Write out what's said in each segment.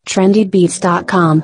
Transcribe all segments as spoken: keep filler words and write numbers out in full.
trendy beats dot com.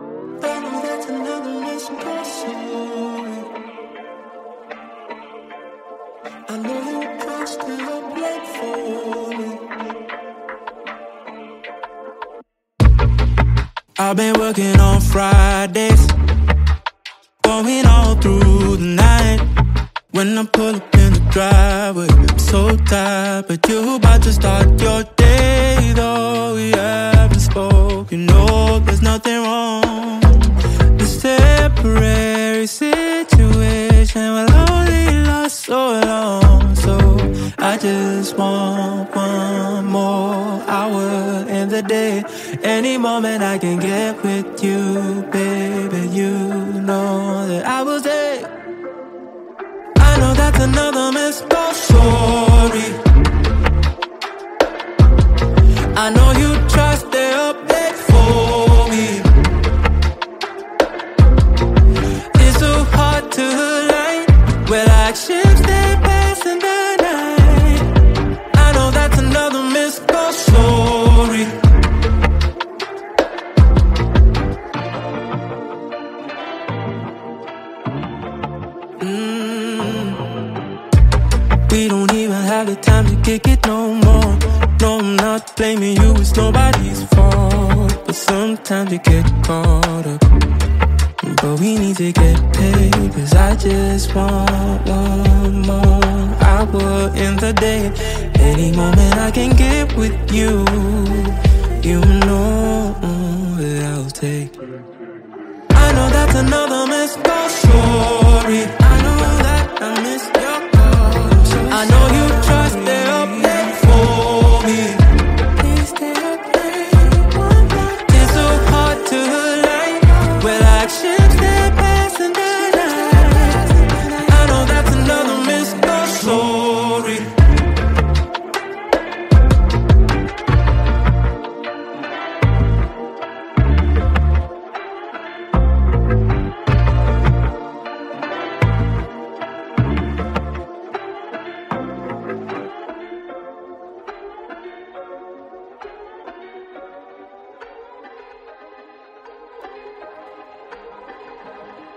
I've been working on Fridays, going all through the night. When I pull up in the driveway, I'm so tired, but you about to start your day. Though we haven't spoken, no, there's nothing wrong. This temporary situation will only last so long. So I just want one more hour in the day. Any moment I can get with you, baby, you know that I will take. I know that's another missed call, sorry. I know you try to stay up late for me. It's so hard to lie. We're like ships that pass in the night. I know that's another missed call, sorry. We don't even have the time to kick it no more. No, I'm not blaming you, it's nobody's fault. But sometimes you get caught up. But we need to get paid, cause I just want one more hour in the day. Any moment I can get with you, you know that I'll take. I know that's another missed call, sorry. I know that I missed your call. I know you try to stay up late for me. Please stay up late one night. It's so hard to lie. We're like ships that pass in the night. I know that's another missed call, sorry.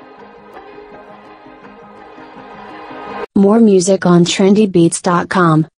More music on trendy beats dot com.